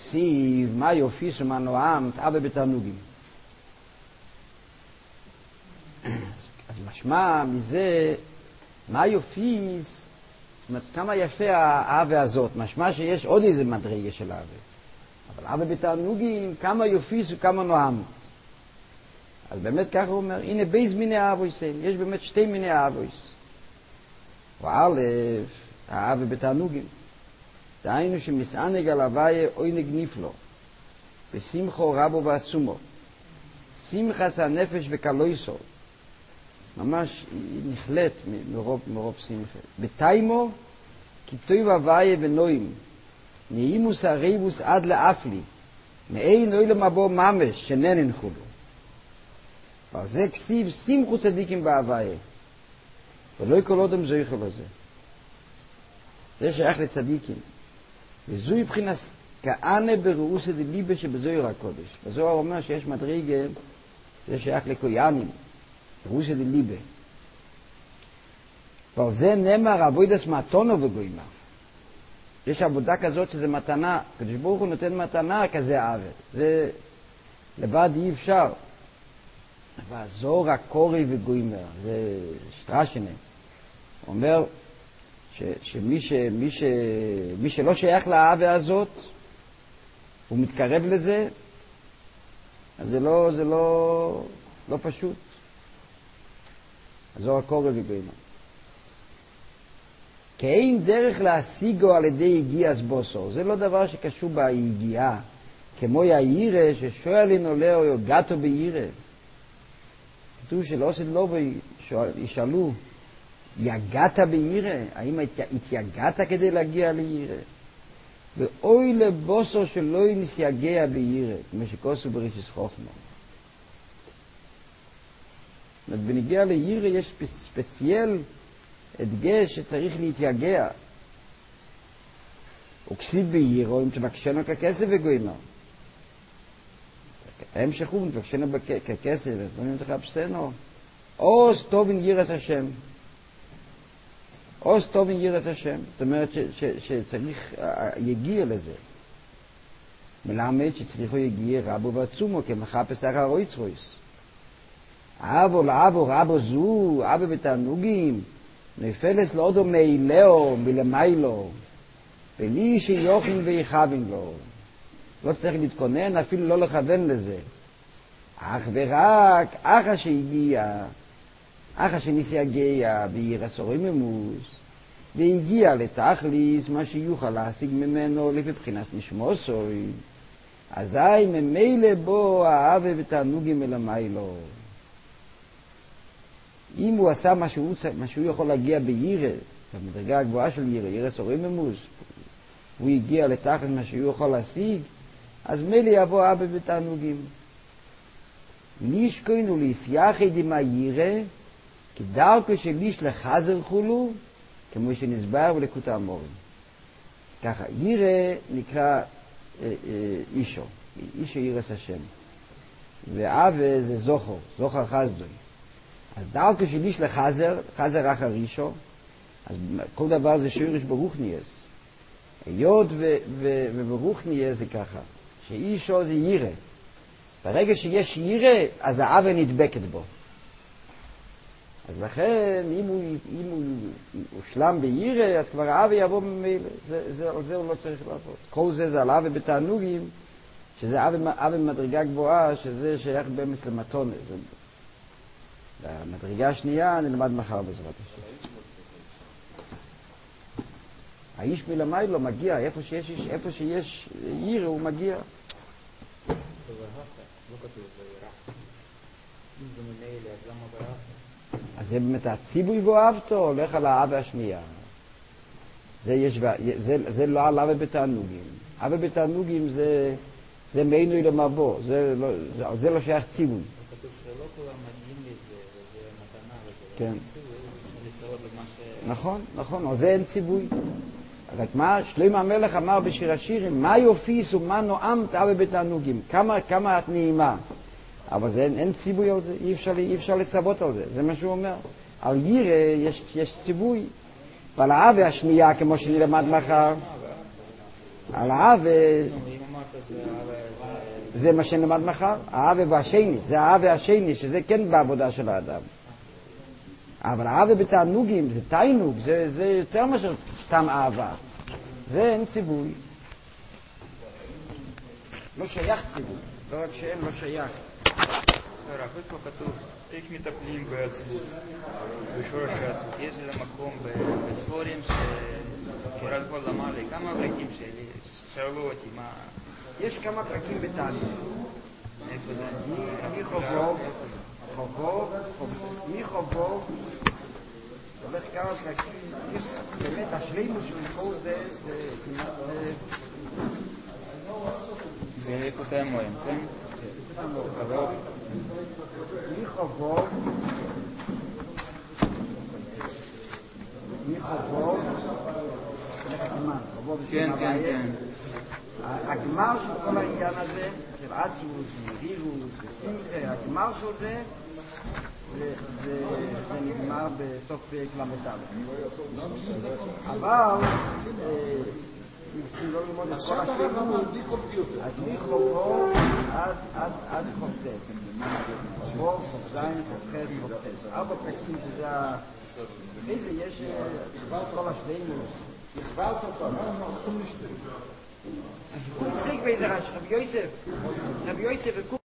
כסיב, מה יופיס ומה נועם, אבא בתענוגים. אז משמע מזה, מה יופיס, זאת אומרת, כמה יפה האהבה הזאת, משמע שיש עוד איזה מדרגה של אהבה. אבל אהבה בתענוגים, כמה יופיס וכמה נועמת. אז באמת ככה הוא אומר, הנה בייז מיני אהבויס, יש באמת שתי מיני אהבויס. וא', האהבה בתענוגים. דהיינו שמסענג על הוויה עונג נפלא, בשמחו רבו ועצומו, שמחת הנפש וקלויסו, ממש נחלט מרוב שמחה. בתיימו, כי טוב הוויה ונועים, נעימוס הריבוס עד לאפלי, מאין אוי למבוא ממש, שננן חולו. ועל זה כסיב שמחו צדיקים בהוויה, ולא כל אדם זויכל לזה. זה שייך לצדיקים. וזוהי מבחינת כענה בראוסא דליבה שבזוהר הקודש. בזוהר אומר שיש מדרגה, זה שייך לקויאנים, ראוסא דליבה. ועל זה נאמר עבודת מתנה וגוימה. יש עבודה כזאת שזה מתנה, הקדוש ברוך הוא נותן מתנה כזה עוול. זה לבד אי אפשר. ועזור הקורי וגוימה, זה שטרשנה. הוא אומר שמי שלא שייך לאהבה הזאת, הוא מתקרב לזה, אז זה לא פשוט. זו הקורא וגוימה. כי אין דרך להשיגו על ידי הגיעס בוסו. זה לא דבר שקשור בהגיעה. כמו יאירה ששואלין עולה או יוגעתו בירה. כתוב שלא עושה לו וישאלו, יגעת בירה? האם התייגעת כדי להגיע לירה? ואוי לבוסו שלא נסייגע בירה, כמו שכוסו ברישיס חוכמה. בנגיע לירה יש ספציאל הדגש שצריך להתייגע. וכסיד בירה, אם תבקשנו ככסף וגוימה. המשך הוא תבקשנו ככסף, ואומרים תחפשנו. עוז טוב עם ירס השם. עוז טוב עם ירס השם. זאת אומרת שצריך יגיע לזה. מלמד שצריכו יגיע רבו ועצומו, כמחפש אחר רויץ רויס. אבו לאבו רבו זו, אבו בתענוגים, נפלס לאודו מאילאו, מלמיילו, בלי שיוכין ויכוון לו. לא צריך להתכונן, אפילו לא לכוון לזה. אך ורק, אחר שהגיע, אחר שנסייגע בירס רוממוס, והגיע לתכליס מה שיוכל להשיג ממנו לפי בחינת נשמוסוי, אזי ממילא בו האהבה בתענוגים מלמיילו. אם הוא עשה מה שהוא יכול להגיע בירא, במדרגה הגבוהה של ירא, ירס רוממוס, הוא הגיע לתכלס מה שהוא יכול להשיג, אז מילא יבוא אהבה בתענוגים. לישכוין וליסייחד עם הירא, כדרכו של איש לחזר חולו, כמו שנסבר ולקוט האמורים. ככה, ירא נקרא אישו, אישו ירס השם. ואהבה זה זוכר, זוכר חסדוי. אז דרכו של איש לחזר, חזר אחר אישו, אז כל דבר זה שורש ברוכניאס. היות וברוכניאס זה ככה, שאישו זה ירא. ברגע שיש ירא, אז האהבה נדבקת בו. אז לכן, אם הוא הושלם בירא, אז כבר האהבה יבוא ממילא. על זה הוא לא צריך לעבוד. כל זה על אהבה בתענוגים, שזה אהבה במדרגה גבוהה, שזה שייך באמץ למתונה. במדרגה השנייה נלמד מחר בעזרת השם. האיש מלמיילו מגיע, איפה שיש ירא הוא מגיע. לא כתוב וירא. אם זה ממילא, אז למה וירא? אז זה באמת הציווי ואהבתו, הולך על האהבה השנייה. זה לא על אהבה בתענוגים. אהבה בתענוגים זה מעינוי למבוא, זה לא שייך ציווי. כתוב שלא כולם מגיעים לזה, וזה מתנה, וזה כן. ציווי, אפשר לצרות למה נכון, על זה אין ציווי. רק מה, שלמה המלך אמר בשיר השירים, מה יופיס ומה נועמת אהבה בתענוגים, כמה את נעימה. אבל אין ציווי על זה, אי אפשר לצוות על זה, זה מה שהוא אומר. על ירא יש ציווי, ועל האהבה השנייה, כמו שנלמד מחר, על האהבה... אם אמרת זה מה שנלמד מחר, האהבה והשני, זה האהבה והשני, שזה כן בעבודה של האדם. אבל האהבה בתענוגים, זה תענוג, זה יותר מאשר סתם אהבה. זה אין ציווי. לא שייך ציווי, לא רק שאין, לא שייך. הרב, איפה כתוב, איך מטפלים בעצבות, בשורש העצבות? יש למקום בספורים שרב כל אמר לי, כמה פרקים שלי, שאלו אותי, מה... יש כמה פרקים בתענוג. איפה זה? מחובוב, הולך כמה פרקים, יש באמת השלימות של כל זה כמעט... זה איפה אתם רואים, כן? מחובוב, כן, כן, כן. הגמר של כל העניין הזה, של עצמות, מרירות, ושמחה, הגמר של זה, זה נגמר בסוף פרק למד. אבל אם צריכים לא ללמוד את כל השלימות, אז מחובו עד חופטס. חובו, חופזיים, חופחס, חופטס. 4 פרקים שזה אחרי זה יש כל השלימות. הסברת אותו, הוא מצחיק באיזה רש"י, רבי יוסף